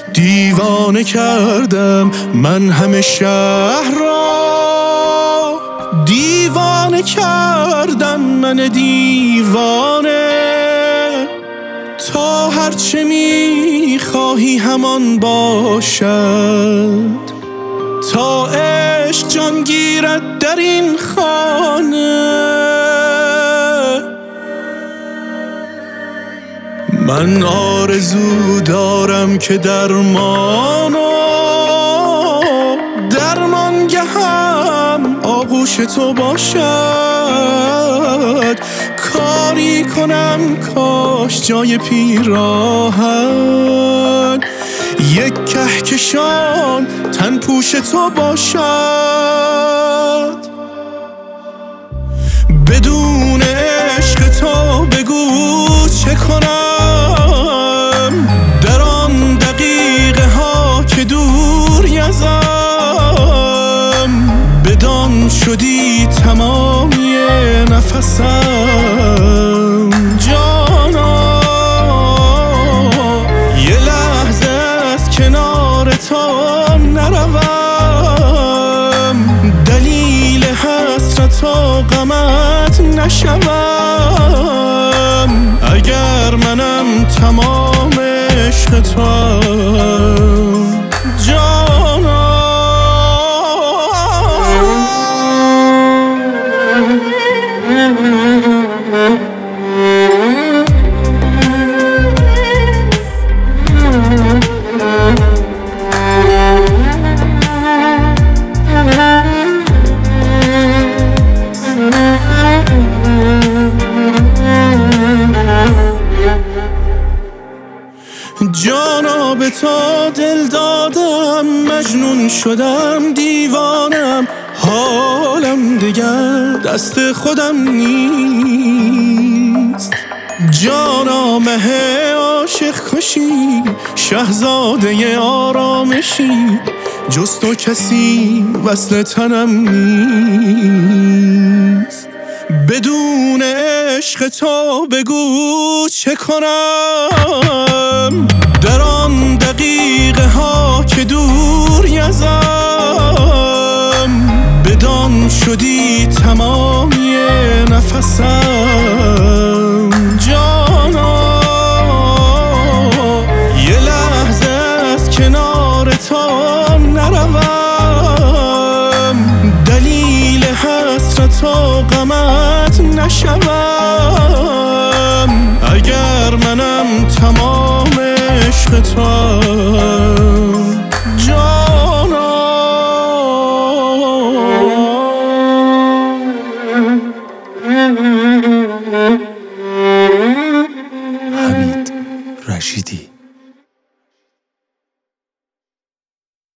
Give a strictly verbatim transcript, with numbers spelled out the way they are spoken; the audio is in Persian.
دیوانه کردم من همه شهر را، دیوانه کردم من دیوانه. تا هرچه میخواهی همان باشد، تا عشق جان گیرد در این خانه. من آرزو دارم که درمانو درمانگهم آغوش تو باشد. کاری کنم کاش جای پیراهن یک کهکشان تن پوش تو باشد. بدون عشق تو بگو چه کنم، در آن دقیقه ها که دوری ازم. بدان شدی تمامی نفسم جانا، یه لحظه از کنار تو نروم، دلیل حسرت و غمت نشوم. اگر منم تمام عشق توام جانا. جانا به تو دل دادم، مجنون شدم دیوانم، حالم دیگر دست خودم نیست. جانا مه عاشق کشی، شهزاده آرامشی، جز تو کسی وصل تنم نیست. بدون عشق تو بگو چه کنم، در آن دقیقه ها که دوری ازم. بدان شدی تمامی نفسم جانا، یه لحظه از کنار تو نروم، دلیل حسرت و غمت نشوم. اگر منم تمام عشق توام جانا. Mm-hmm.